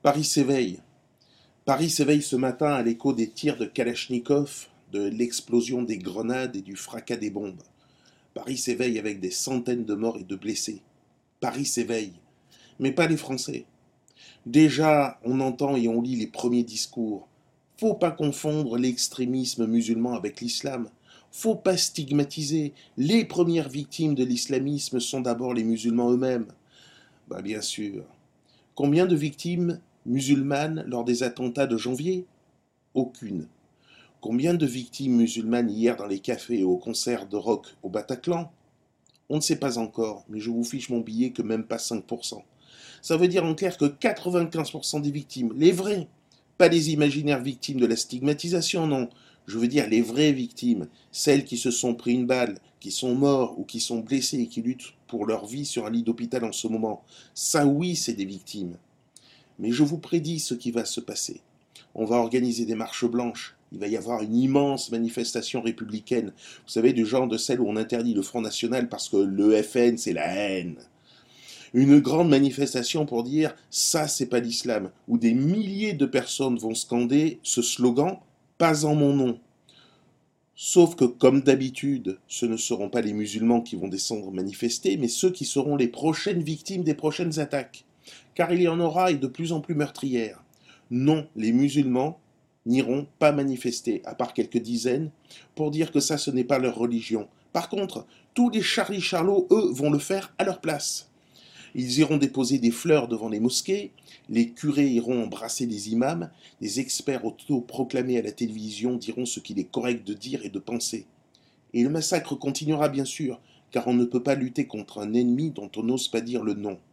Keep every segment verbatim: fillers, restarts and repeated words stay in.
Paris s'éveille. Paris s'éveille ce matin à l'écho des tirs de Kalachnikov, de l'explosion des grenades et du fracas des bombes. Paris s'éveille avec des centaines de morts et de blessés. Paris s'éveille, mais pas les Français. Déjà, on entend et on lit les premiers discours. Faut pas confondre l'extrémisme musulman avec l'islam. Faut pas stigmatiser. Les premières victimes de l'islamisme sont d'abord les musulmans eux-mêmes. Bah bien sûr. Combien de victimes musulmanes lors des attentats de janvier? Aucune. Combien de victimes musulmanes hier dans les cafés et aux concerts de rock au Bataclan? On ne sait pas encore, mais je vous fiche mon billet que même pas cinq pour cent. Ça veut dire en clair que quatre-vingt-quinze pour cent des victimes, les vraies, pas les imaginaires victimes de la stigmatisation, non. Je veux dire les vraies victimes, celles qui se sont pris une balle, qui sont morts ou qui sont blessés et qui luttent pour leur vie sur un lit d'hôpital en ce moment. Ça oui, c'est des victimes. Mais je vous prédis ce qui va se passer. On va organiser des marches blanches. Il va y avoir une immense manifestation républicaine. Vous savez, du genre de celle où on interdit le Front National parce que l'E F N, c'est la haine. Une grande manifestation pour dire « ça, c'est pas l'islam », où des milliers de personnes vont scander ce slogan « pas en mon nom ». Sauf que, comme d'habitude, ce ne seront pas les musulmans qui vont descendre manifester, mais ceux qui seront les prochaines victimes des prochaines attaques. Car il y en aura et de plus en plus meurtrières. Non, les musulmans n'iront pas manifester, à part quelques dizaines, pour dire que ça, ce n'est pas leur religion. Par contre, tous les Charlie Charlot, eux, vont le faire à leur place. Ils iront déposer des fleurs devant les mosquées, les curés iront embrasser les imams, les experts autoproclamés à la télévision diront ce qu'il est correct de dire et de penser. Et le massacre continuera bien sûr, car on ne peut pas lutter contre un ennemi dont on n'ose pas dire le nom.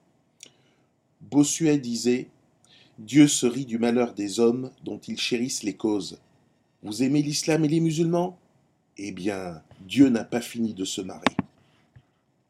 Bossuet disait « Dieu se rit du malheur des hommes dont ils chérissent les causes. Vous aimez l'islam et les musulmans? Eh bien, Dieu n'a pas fini de se marrer. »